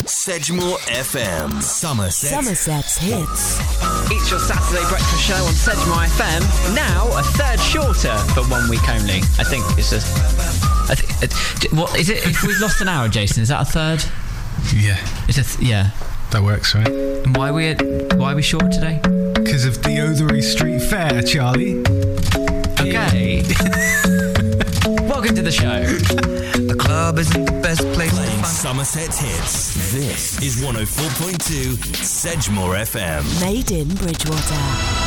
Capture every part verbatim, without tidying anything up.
Sedgemoor F M. Somerset. Somerset's hits. It's your Saturday breakfast show on Sedgemoor F M. Now a third shorter for one week only. I think it's just. I th- it, what is it? If we've lost an hour, Jason, is that a third? Yeah. It's a th- yeah. That works, right? And why are we why are we short today? Because of the Othery Street Fair, Charlie. Okay. Welcome to the show. The club isn't the best place Playing to find Somerset hits. This is one oh four point two Sedgemoor F M. Made in Bridgewater.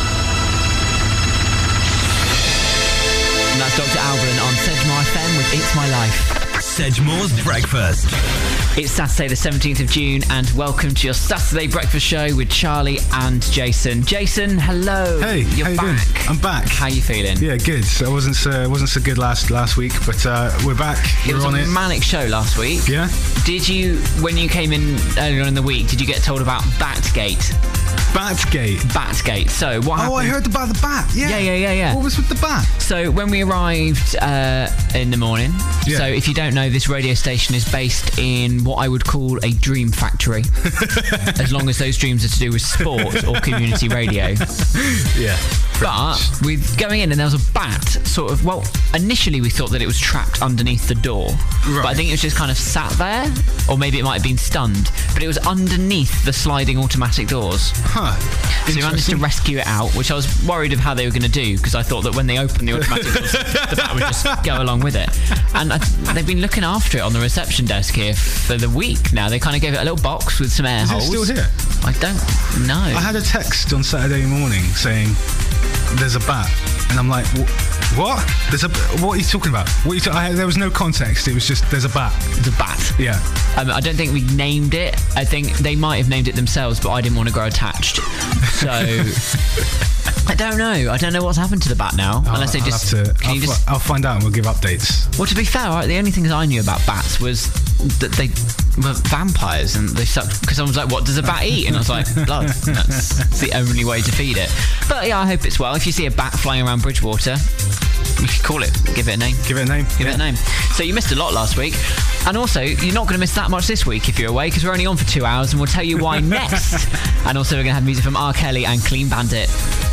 And that's Doctor Alban on Sedgemoor F M with It's My Life. Sedgemoor's Breakfast. It's Saturday the seventeenth of June and welcome to your Saturday breakfast show with Charlie and Jason. Jason, hello. Hey, you're how you back. doing? I'm back. How you feeling? Yeah, good. So I wasn't so wasn't so good last last week, but uh, we're back. It we're was on a it. manic show last week. Yeah. Did you, when you came in earlier in the week, did you get told about Batgate? Batgate. Batgate. So what happened? Oh, I heard about the bat. Yeah. Yeah, yeah, yeah, yeah. What was with the bat? So when we arrived uh, in the morning, Yeah. so if you don't know, this radio station is based in what I would call a dream factory, as long as those dreams are to do with sport or community radio. Yeah. But with going in and there was a bat sort of, well, initially we thought that it was trapped underneath the door. Right. But I think it was just kind of sat there, or maybe it might have been stunned, but it was underneath the sliding automatic doors. Huh. So we managed to rescue it out, which I was worried of how they were going to do, because I thought that when they opened the automatic doors, the bat would just go along with it. And I, they've been looking after it on the reception desk here for the week now. They kind of gave it a little box with some air Is holes. it still here? I don't know. I had a text on Saturday morning saying there's a bat, and I'm like, "Wh- what? There's a what are you talking about? What are you ta- I, there was no context. It was just there's a bat. The bat. Yeah. Um, I don't think we named it. I think they might have named it themselves, but I didn't want to grow attached. So I don't know. I don't know what's happened to the bat now. I'll, unless they I'll just. have to, can I'll, you fi- just? I'll find out and we'll give updates. Well, to be fair, right, the only things I knew about bats was that they were vampires and they sucked. Because someone was like, "What does a bat eat?" And I was like, "Blood." That's, that's the only way to feed it. But yeah, I hope it's well. If you see a bat flying around Bridgewater, you should call it. Give it a name. Give it a name. Give yeah. it a name. So you missed a lot last week. And also, you're not going to miss that much this week if you're away, because we're only on for two hours and we'll tell you why next. And also, we're going to have music from R. Kelly and Clean Bandit.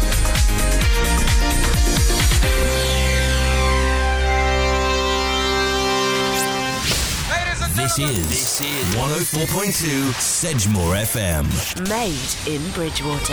This is, this is one oh four point two Sedgemoor F M. Made in Bridgewater.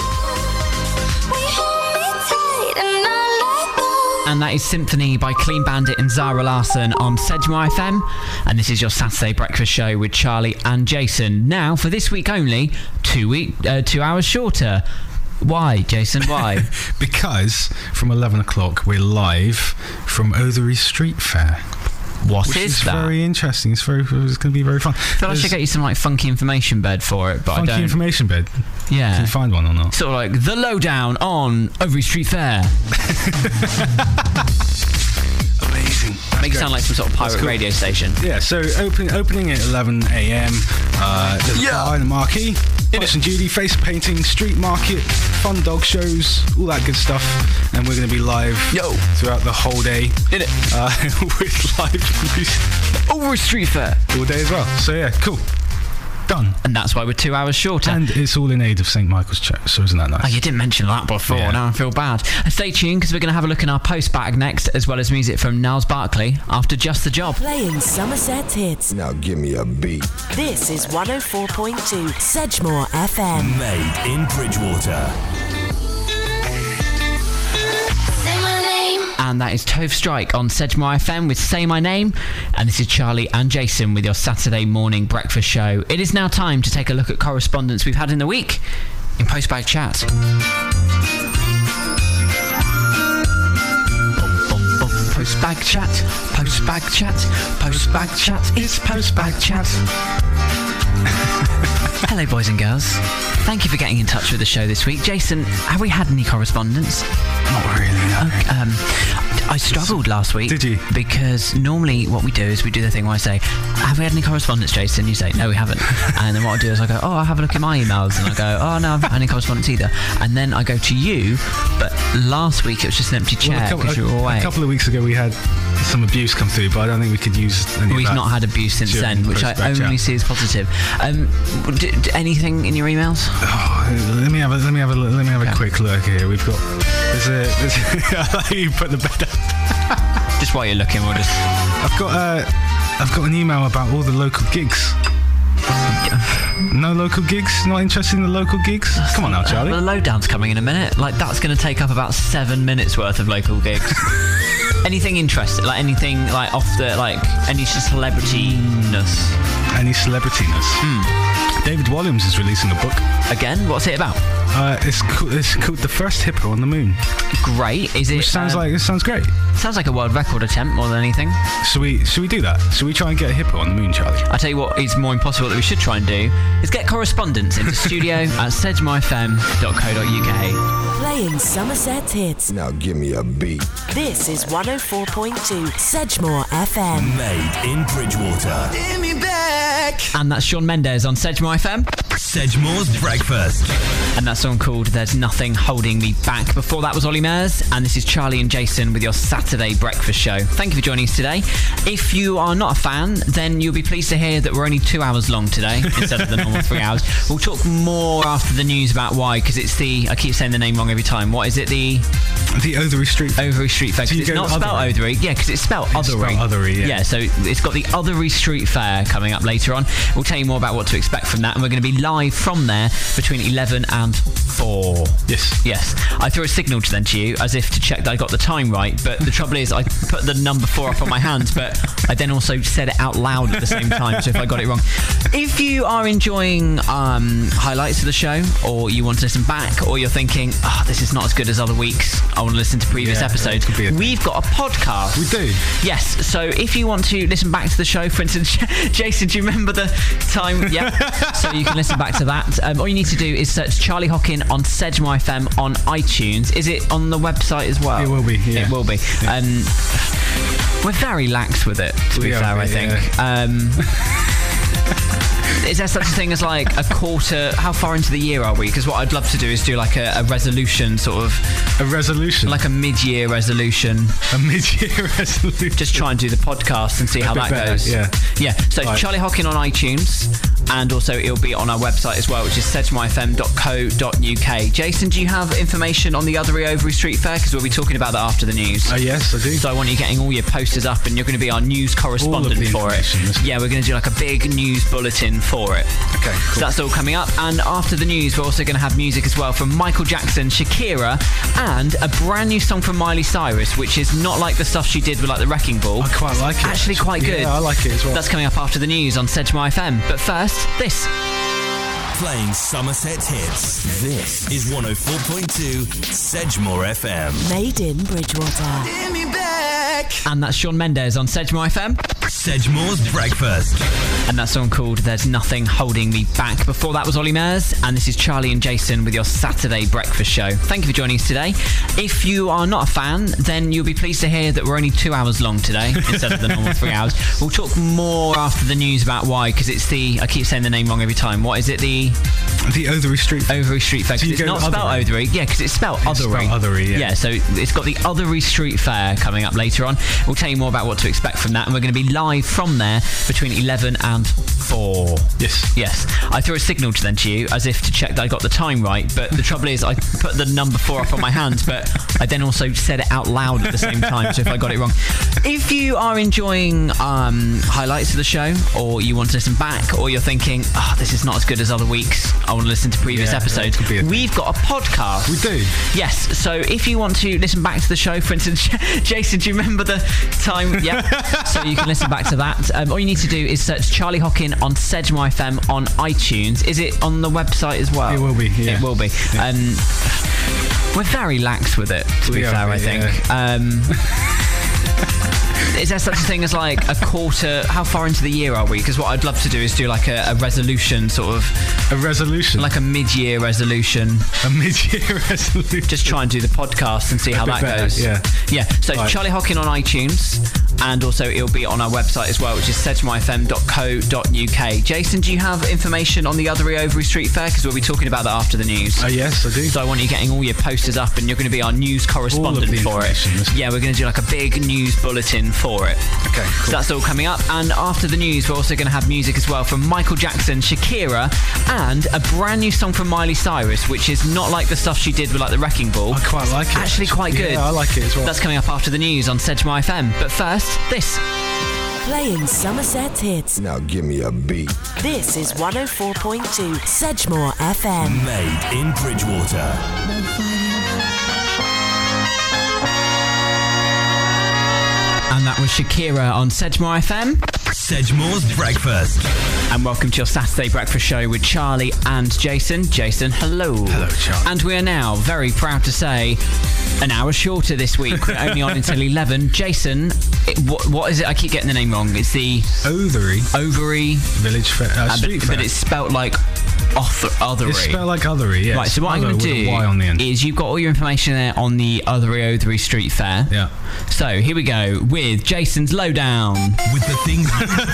And that is Symphony by Clean Bandit and Zara Larsson on Sedgemoor F M. And this is your Saturday breakfast show with Charlie and Jason. Now, for this week only, two week, uh, two hours shorter. Why, Jason? Why? Because from eleven o'clock we're live from Othery Street Fair. What Which is is that? very interesting. It's very. It's going to be very fun. I feel like I should get you some like funky information bed for it, but funky I don't. information bed. Yeah. Can you find one or not? Sort of like the lowdown on Othery Street Fair. Amazing. Make it sound like some sort of pirate cool. radio station. Yeah. So open, opening at eleven a.m. Uh, there's Yeah. a bar in the marquee. Punch and Judy, face painting, street market, fun dog shows, all that good stuff. And we're going to be live Yo. throughout the whole day. In it. Uh, with live music Othery Street Fair. all day as well. So yeah, cool. Done. And that's why we're two hours shorter. And it's all in aid of Saint Michael's Church, so isn't that nice? Oh, you didn't mention that before. Yeah. Now I feel bad. And stay tuned, because we're going to have a look in our post bag next, as well as music from Niles Barkley after Just the Job. Playing Somerset's hits. Now give me a beat. This is one oh four point two Sedgemoor F M. Made in Bridgewater. And that is Tove Strike on Sedgemoor F M with Say My Name. And this is Charlie and Jason with your Saturday morning breakfast show. It is now time to take a look at correspondence we've had in the week in Postbag Chat. Postbag Chat, Postbag Chat, Postbag Chat, it's Postbag Chat. Hello, boys and girls. Thank you for getting in touch with the show this week. Jason, have we had any correspondence? Not really. No. Um, I struggled last week. Did you? Because normally what we do is we do the thing where I say, have we had any correspondence, Jason? You say, no, we haven't. And then what I do is I go, oh, I'll have a look at my emails. And I go, oh, no, I haven't had any correspondence either. And then I go to you, but last week it was just an empty chair Well, a, because couple, you were away. a couple of weeks ago we had some abuse come through, but I don't think we could use any We've of that not had abuse since during then, which I post-back only chat. see as positive. Um, d- d- anything in your emails? Oh, let me have a let me have a let me have a Okay. quick look here. We've got there's a, there's a I like you put the bed up. Just while you're looking, we'll just... I've got uh, I've got an email about all the local gigs. No local gigs? Not interested in the local gigs? Come on now, Charlie. Uh, the lowdown's coming in a minute. Like, that's going to take up about seven minutes worth of local gigs. Anything interesting? Like, anything, like, off the, like, any celebrity-ness? Any celebrityness? David Walliams is releasing a book. Again? What's it about? Uh, it's co- it's called The First Hippo on the Moon. Great. Is it... Which sounds um, like it sounds great. Sounds like a world record attempt more than anything. Should we should we do that? Should we try and get a hippo on the moon, Charlie? I tell you what is more impossible that we should try and do is get correspondence into studio at sedgemore f m dot co dot u k. Playing Somerset hits. Now give me a beat. This is one oh four point two Sedgemore F M. Made in Bridgewater. Give me back. And that's Shawn Mendes on Sedgemore F M. Sedgemore's Breakfast. And that song called There's Nothing Holding Me Back. Before that was Ollie Murs, and this is Charlie and Jason with your Saturday breakfast show. Thank you for joining us today. If you are not a fan, then you'll be pleased to hear that we're only two hours long today instead of the normal three hours. We'll talk more after the news about why, because it's the, I keep saying the name wrong every time. What is it? The The Othery Street. Othery Street Fair. 'Cause So you it's go not spelled Othery? Othery. Yeah, because it's spelled It's Othery. spelled Othery, yeah. Yeah, so it's got the Othery Street Fair coming up later on. We'll tell you more about what to expect from that, and we're going to be live from there between eleven and four. Yes. Yes. I threw a signal to then to you as if to check that I got the time right, but the trouble is I put the number four up on my hands, but I then also said it out loud at the same time, so if I got it wrong. If you are enjoying um, highlights of the show, or you want to listen back, or you're thinking, oh, this is not as good as other weeks, I want to listen to previous Yeah, episodes, that could be a thing. we've got a podcast. We do. Yes, so if you want to listen back to the show, for instance, Jason, do you remember the time? Yeah. So you can listen back to that. Um, all you need to do is search Charlie Hockin on Sedgemore F M on iTunes. Is it on the website as well? It will be, yeah. It will be. Yeah. Um, we're very lax with it, to We be are, fair, I yeah. think. Um, is there such a thing as like a quarter? How far into the year are we? Because what I'd love to do is do like a, a resolution, sort of A resolution. like a mid-year resolution. a mid-year resolution. Just try and do the podcast and see how bit that better, goes. yeah. Yeah. So Right. Charlie Hockin on iTunes, and also it'll be on our website as well, which is sedgemore f m dot co dot u k. Jason, do you have information on the Othery Othery Street Fair? Because we'll be talking about that after the news. Uh, yes, I do. So I want you getting all your posters up, and you're going to be our news correspondent the for it. information, that's- Yeah, we're going to do like a big news bulletin for it. Okay, So cool. that's all coming up. And after the news, we're also going to have music as well from Michael Jackson, Shakira, and a brand new song from Miley Cyrus, which is not like the stuff she did with like the Wrecking Ball. I quite like it. Actually quite good. Yeah, I like it as well. That's coming up after the news on Sedgemore F M. But first, this. Playing Somerset hits. This is one oh four point two Sedgemore F M. Made in Bridgewater. Give me back. And that's Shawn Mendes on Sedgemore F M. Sedgemore's Breakfast. And that song called There's Nothing Holding Me Back. Before that was Ollie Murs, and this is Charlie and Jason with your Saturday breakfast show. Thank you for joining us today. If you are not a fan, then you'll be pleased to hear that we're only two hours long today instead of the normal three hours. We'll talk more after the news about why, because it's the, I keep saying the name wrong every time. What is it? The The Othery Street. Othery Street Fair. 'Cause So you it's go not spelled Othery? Othery. Yeah, because it's spelled It's Othery. spelled Othery, yeah. Yeah, so it's got the Othery Street Fair coming up later on. We'll tell you more about what to expect from that, and we're going to be live from there between eleven and four. Yes. Yes. I threw a signal to then to you as if to check that I got the time right, but the trouble is I put the number four up on my hands, but I then also said it out loud at the same time, so if I got it wrong. If you are enjoying um, highlights of the show, or you want to listen back, or you're thinking, oh, this is not as good as other weeks, I want to listen to previous Yeah, episodes, that could be a thing. we've got a podcast. We do. Yes, so if you want to listen back to the show, for instance, Jason, do you remember the time? Yeah. So you can listen back to that. Um, all you need to do is search Charlie Hockin on Sedgemore F M on iTunes. Is it on the website as well? It will be, yeah. It will be. Yeah. Um, we're very lax with it, to We be are, fair, I yeah. think. Um, Is there such a thing as like a quarter? How far into the year are we? Because what I'd love to do is do like a, a resolution, sort of A resolution? like a mid-year resolution. a mid-year resolution? Just try and do the podcast and see how bit that better, goes. yeah. Yeah. So Right. Charlie Hockin on iTunes, and also it'll be on our website as well, which is sedgemore f m dot co dot u k. Jason, do you have information on the Ottery Overy Street Fair? Because we'll be talking about that after the news. Uh, yes, I do. So I want you getting all your posters up, and you're going to be our news correspondent the for it. information, listen. Yeah, we're going to do like a big news bulletin for it. Okay, So cool. that's all coming up. And after the news, we're also going to have music as well from Michael Jackson, Shakira, and a brand new song from Miley Cyrus, which is not like the stuff she did with like the Wrecking Ball. I quite like it. Actually quite good. Yeah, I like it as well. That's coming up after the news on Sedgemore F M. But first, this. Playing Somerset hits. Now give me a beat. This is one oh four point two Sedgemore F M. Made in Bridgewater. And that was Shakira on Sedgemore F M. Sedgemore's Breakfast. And welcome to your Saturday breakfast show with Charlie and Jason. Jason, hello. Hello, Charlie. And we are now very proud to say an hour shorter this week. We're only on until eleven. Jason, it, what, what is it? I keep getting the name wrong. It's the Ottery Ovary, Village Fair. Uh, uh, street but, fair. but it's spelt like Other, Othery. It's spelled like Ottery, yes. Right, so what I'm Other going to with a do Y on the end. is you've got all your information there on the Othery Othery Street Fair. Yeah. So here we go with Jason's Lowdown. With the things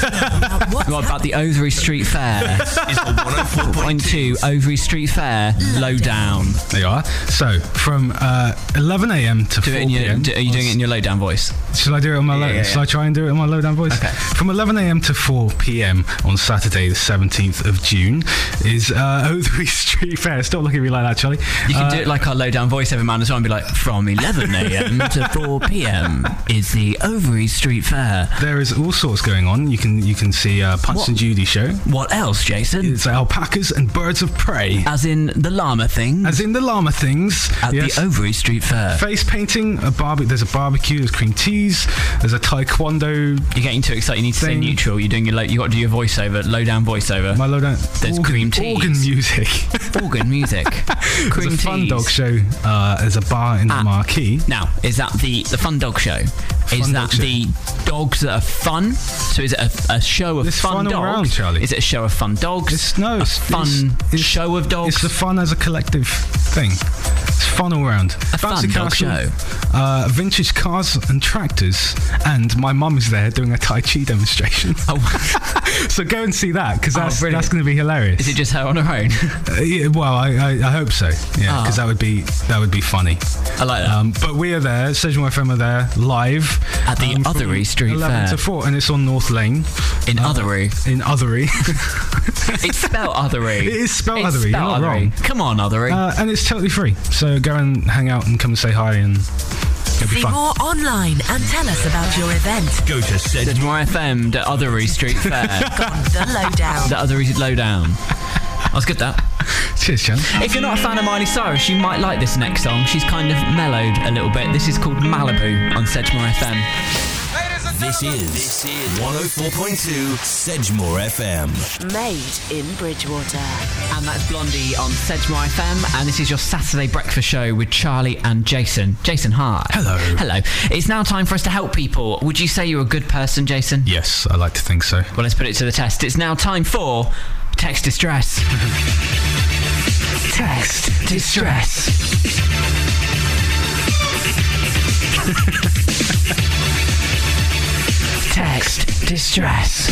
What about the Othery Street Fair? is the one oh four point two. Point two Othery Street Fair Lowdown. There you are. So, from uh, eleven a.m. to Do four it in your, p.m. do, are you doing it in your lowdown voice? Shall I do it on my Yeah, low? yeah, Shall yeah. I try and do it on my lowdown voice? Okay. From eleven a.m. to four p.m. on Saturday, the seventeenth of June, is uh, Othery Street Fair. Stop looking at me like that, Charlie. You can Uh, do it like our lowdown voiceover man as well and be like, from eleven a.m. to four p.m. is the Othery Street Fair. There is all sorts going on. You can you can see uh, Punch What? and Judy show. What else, Jason? It's alpacas and birds of prey. As in the llama thing As in the llama things. at yes. the Othery Street Fair. Face painting, a barbe- there's a barbecue, there's cream teas, there's a taekwondo. You're getting too excited. You need to stay Thing. neutral. You're doing your low, you got to do your voiceover, lowdown voiceover. My lowdown. There's organ, cream teas. Organ music. Organ music. Cream There's a fun teas. dog show. Uh, there's a bar in Ah. the marquee. Now, is that the the fun dog show? Is Fun that dog show. the dogs that are fun? So is it a, a show of It's fun, fun all dogs? around, Charlie. Is it a show of fun dogs? It's no, a it's fun it's, it's, show of dogs. It's the fun as a collective thing. It's fun all around. A fun dog show. Uh, vintage cars and tractors, and my mum is there doing a Tai Chi demonstration. Oh, So go and see that because Oh, that's brilliant. that's going to be hilarious. is it just her on her own? Uh, yeah, well, I, I I hope so. Yeah, Ah. because that would be that would be funny. I like that. Um, but we are there. Sedgemore F M are there live At the um, from Othery Street eleven Fair. to four, and it's on North Lane In uh, Othery. in Othery. It's spelled Othery. It is spelled It's Othery, you're spelled not Othery. wrong. Come on, Othery. Uh, and it's totally free. So go and hang out and come and say hi, and it'll be See fun. more online and tell us about your event. Go to Sedgemore. Sedgemore F M, the Othery Street Fair. The Lowdown. The Othery Lowdown. That was good, that. Cheers, Chan. If you're not a fan of Miley Cyrus, you might like this next song. She's kind of mellowed a little bit. This is called Malibu on Sedgemore F M. This is, this is one oh four point two Sedgemore F M. Made in Bridgewater. And that's Blondie on Sedgemore F M. And this is your Saturday breakfast show with Charlie and Jason. Jason, hi. Hello. Hello. It's now time for us to help people. Would you say you're a good person, Jason? Yes, I like to think so. Well, let's put it to the test. It's now time for Text Distress. Text Distress. Text Distress.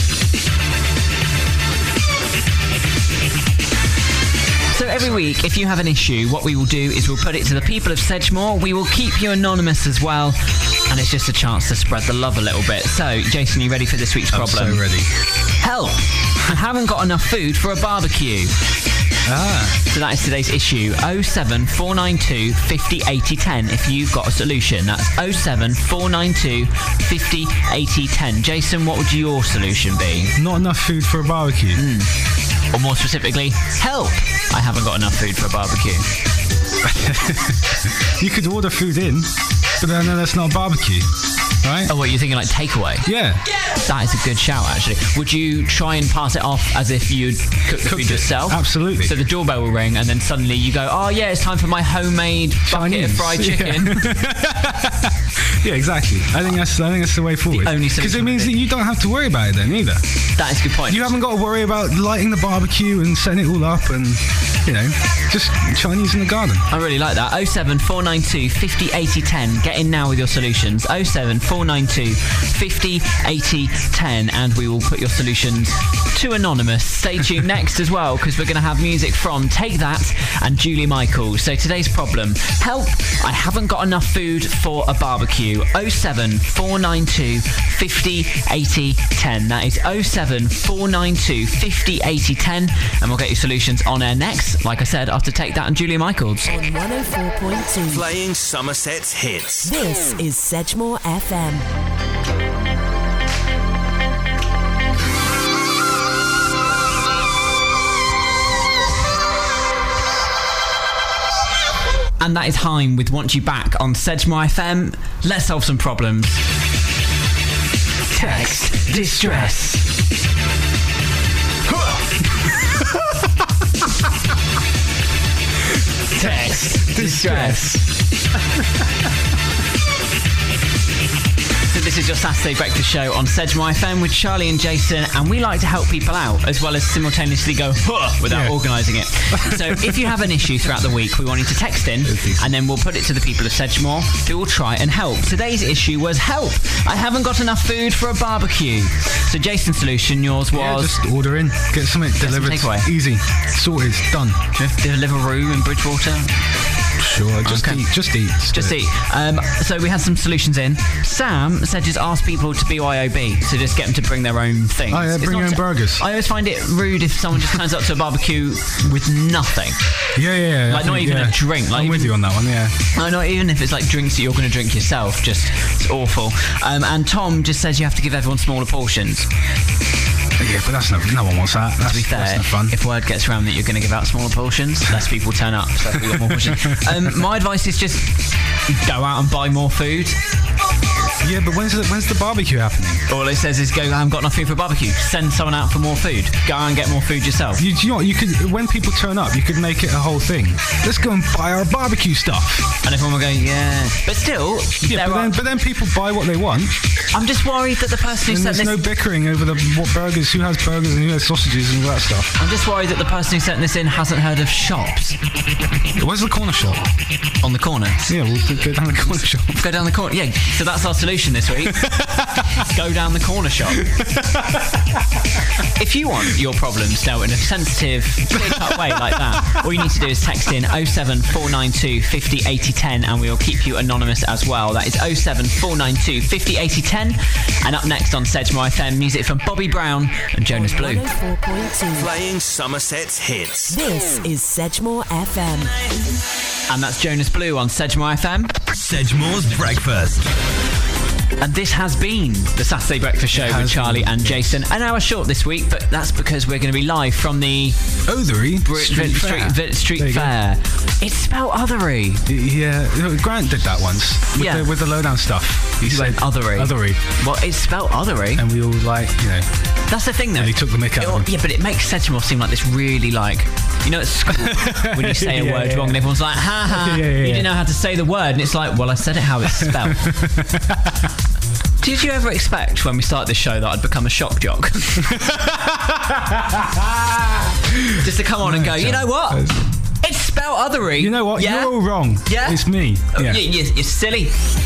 So every week, if you have an issue, what we will do is we'll put it to the people of Sedgemore. We will keep you anonymous as well. And it's just a chance to spread the love a little bit. So, Jason, you ready for this week's I'm problem? so ready. Help! I haven't got enough food for a barbecue. Ah, So that is today's issue. oh seven four nine two five oh eight oh one oh if you've got a solution. That's oh seven four nine two five oh eight oh one oh. Jason, what would your solution be? not enough food for a barbecue. Or more specifically, help! I haven't got enough food for a barbecue. You could order food in. but then that's not a barbecue, right? Oh, what, you're thinking like takeaway? Yeah. That is a good shout, actually. Would you try and pass it off as if you'd cook the Cooked food it. yourself? Absolutely. So the doorbell will ring, and then suddenly you go, oh, yeah, it's time for my homemade bucket of Chinese. fried Yeah. chicken. Yeah, exactly. I think that's I think that's the way forward. only Because it solution, means that you don't have to worry about it then either. That is a good point. You haven't got to worry about lighting the barbecue and setting it all up and, you know, just Chinese in the garden. I really like that. oh seven four nine two five oh eight oh one oh. Get in now with your solutions. oh seven four nine two five oh eight oh one oh, and we will put your solutions to Anonymous. Stay tuned next as well, because we're going to have music from Take That and Julie Michaels. So today's problem: help, I haven't got enough food for a barbecue. oh seven four nine two five oh eight oh one oh. That is oh seven four nine two five oh eight oh one oh, and we'll get your solutions on air next, like I said, after Take That and Julia Michaels. On one oh four point two. Playing Somerset's hits. This is Sedgemoor F M. And that is Haim with Want You Back on Sedgemoor F M. Let's solve some problems. Text distress. Text distress. So this is your Saturday breakfast show on Sedgemoor F M with Charlie and Jason, and we like to help people out as well as simultaneously go huh without Yeah. organising it. So if you have an issue throughout the week, we want you to text in, and then we'll put it to the people of Sedgemoor, who will try and help. Today's issue was help, I haven't got enough food for a barbecue. So Jason's solution, yours Yeah, was just order in, get something some delivered. takeaway. Easy, sorted, done. Deliveroo in Bridgewater. Sure, just Okay. eat, just eat. Just eat. Um, so we had some solutions in. Sam said just ask people to B Y O B, so just get them to bring their own things. Oh yeah, It's bring your not own so- burgers. I always find it rude if someone just turns up to a barbecue with nothing. Yeah, yeah, yeah. Like, I not think, even a yeah. drink, like I'm with even- you on that one. Yeah. No, not even if it's like drinks that you're going to drink yourself. Just it's awful. Um, and Tom just says you have to give everyone smaller portions. Yeah, but that's no, no one wants that. That's, To be fair, that's no fun. if word gets around that you're going to give out smaller portions, less people turn up. So we got more portions. Um, my advice is just go out and buy more food. Yeah, but when's the, when's the barbecue happening? All it says is go, I haven't got enough food for a barbecue. Send someone out for more food. Go out and get more food yourself. You, you know what, you could, when people turn up, you could make it a whole thing. Let's go and buy our barbecue stuff. And everyone will go, yeah. But still, Yeah, there but are, then, but then people buy what they want, I'm just worried that the person who and sent there's this... no bickering over the what burgers, who has burgers and who has sausages and all that stuff. I'm just worried that the person who sent this in hasn't heard of shops Where's the corner shop? on the corner. Yeah, we'll go down the corner shop. Go down the corner. Yeah, so that's our solution this week. Go down the corner shop. If you want your problems dealt in a sensitive, clear-cut way like that, all you need to do is text in oh seven four nine two five oh eight oh one oh, and we'll keep you anonymous as well. That is oh seven four nine two five oh eight oh one oh. And up next on Sedgemoor F M, music from Bobby Brown and Jonas Blue. one oh four point two. Playing Somerset's hits. This is Sedgemoor F M. And that's Jonas Blue on Sedgemoor F M. Sedgemoor's Breakfast. And this has been the Saturday Breakfast Show with Has Charlie been, and Jason. An hour short this week, but that's because we're going to be live from the Othery Br- Street Street, Fair. Street, Street There you go. Fair. It's spelled Othery. Yeah, you know, Grant did that once with, Yeah. the, with the lowdown stuff. He You said went Othery. Othery, Well, it's spelled Othery. and we all like, you know, That's the thing, though. and he took the mick out Oh, of him. yeah, but it makes Sedgemoor seem like this really, like, you know, at school, when you say a Yeah, word yeah. wrong and everyone's like, ha ha, Yeah, yeah, you yeah. didn't know how to say the word. And it's like, well, I said it how it's spelled. Did you ever expect when we started this show that I'd become a shock jock? Just to come on and go, you know what? It's spelled Othery. You know what? Yeah? You're all wrong. Yeah? It's me. Yeah. You, you, you're silly.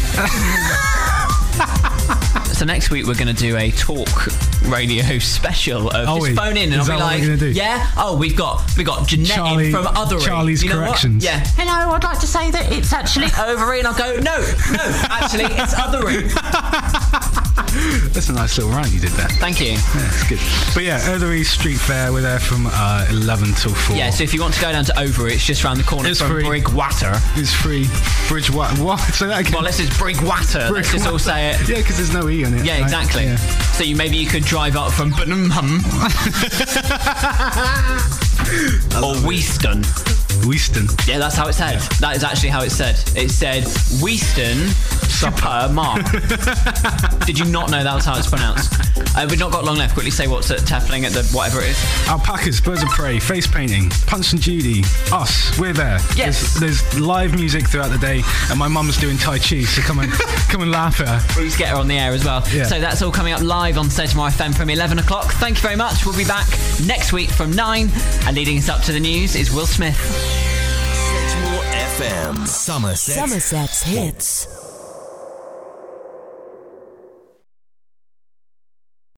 So next week we're going to do a talk radio special of Oh, just wait. phone in and Is I'll be that what like, we're gonna do? yeah, oh we've got we got Jeanette Charlie- in from Othery. Charlie's you know what? corrections. Yeah. Hello, I'd like to say that it's actually Othery, and I'll go, no, no, actually it's Othery. That's a nice little rant you did there. Thank you. Yeah, it's good. But yeah, Othery Street Fair, we're there from uh, eleven till four. Yeah, so if you want to go down to Othery, it's just around the corner It's from free. Brigwater. It's free. Bridgewater. What? Say that again. Well, let's just Brigwater. Let's just all say it. Yeah, because there's no E on it. Yeah, right? exactly. Yeah. So you maybe you could drive up from Burnham or Weaston. Weaston. Yeah, that's how it said. That is actually how it said. It said Weaston Supper Mark. Did you not know that was how it's pronounced? Uh, we've not got long left. Quickly say what's at Tefling at the whatever it is. Alpacas, Birds of Prey, Face Painting, Punch and Judy, us, we're there. Yes. There's, there's live music throughout the day, and my mum's doing Tai Chi, so come and come and laugh at her. We'll just get her on the air as well. Yeah. So that's all coming up live on Sedgemore F M from eleven o'clock. Thank you very much. We'll be back next week from nine, and leading us up to the news is Will Smith. Sedgemore F M, Somerset. Somerset's hits.